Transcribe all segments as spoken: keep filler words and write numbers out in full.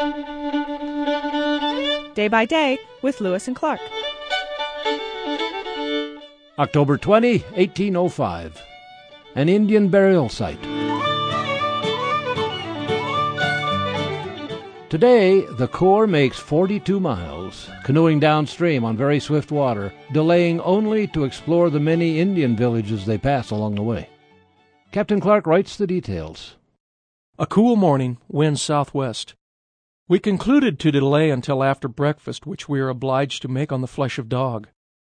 Day by Day with Lewis and Clark. October twentieth, eighteen oh five. An Indian burial site. Today, the Corps makes forty-two miles, canoeing downstream on very swift water, delaying only to explore the many Indian villages they pass along the way. Captain Clark writes the details. A cool morning, wind southwest. We concluded to delay until after breakfast, which we are obliged to make on the flesh of dog.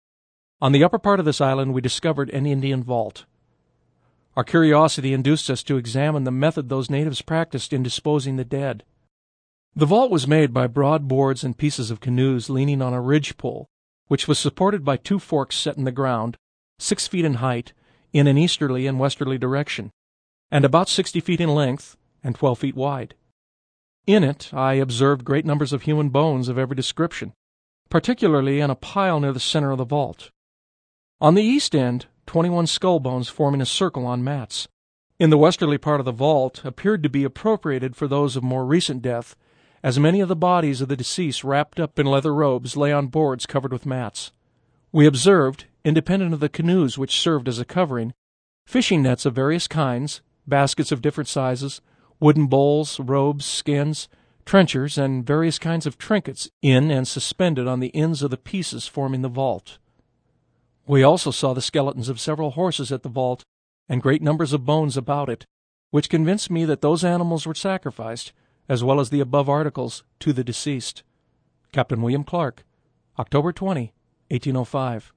On the upper part of this island we discovered an Indian vault. Our curiosity induced us to examine the method those natives practiced in disposing the dead. The vault was made by broad boards and pieces of canoes leaning on a ridge-pole, which was supported by two forks set in the ground, six feet in height, in an easterly and westerly direction, and about sixty feet in length and twelve feet wide. In it I observed great numbers of human bones of every description, particularly in a pile near the center of the vault. On the east end, twenty-one skull bones forming a circle on mats. In the westerly part of the vault appeared to be appropriated for those of more recent death, as many of the bodies of the deceased wrapped up in leather robes lay on boards covered with mats. We observed, independent of the canoes which served as a covering, fishing nets of various kinds, baskets of different sizes, wooden bowls, robes, skins, trenchers, and various kinds of trinkets in and suspended on the ends of the pieces forming the vault. We also saw the skeletons of several horses at the vault, and great numbers of bones about it, which convinced me that those animals were sacrificed, as well as the above articles, to the deceased. Captain William Clark, October twentieth, eighteen oh five.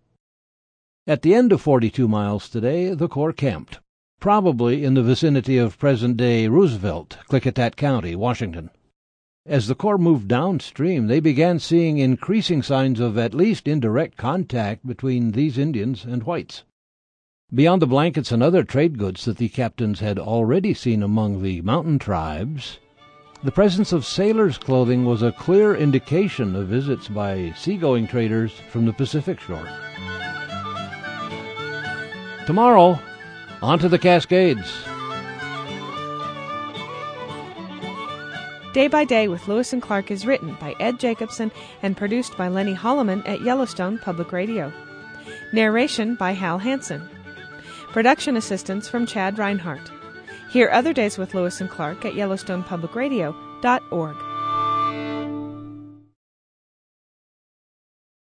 At the end of forty-two miles today, the Corps camped, probably in the vicinity of present-day Roosevelt, Klickitat County, Washington. As the Corps moved downstream, they began seeing increasing signs of at least indirect contact between these Indians and whites. Beyond the blankets and other trade goods that the captains had already seen among the mountain tribes, the presence of sailors' clothing was a clear indication of visits by seagoing traders from the Pacific shore. Tomorrow, on to the Cascades. Day by Day with Lewis and Clark is written by Ed Jacobson and produced by Lenny Holloman at Yellowstone Public Radio. Narration by Hal Hansen. Production assistance from Chad Reinhardt. Hear other Days with Lewis and Clark at Yellowstone Public Radio dot org.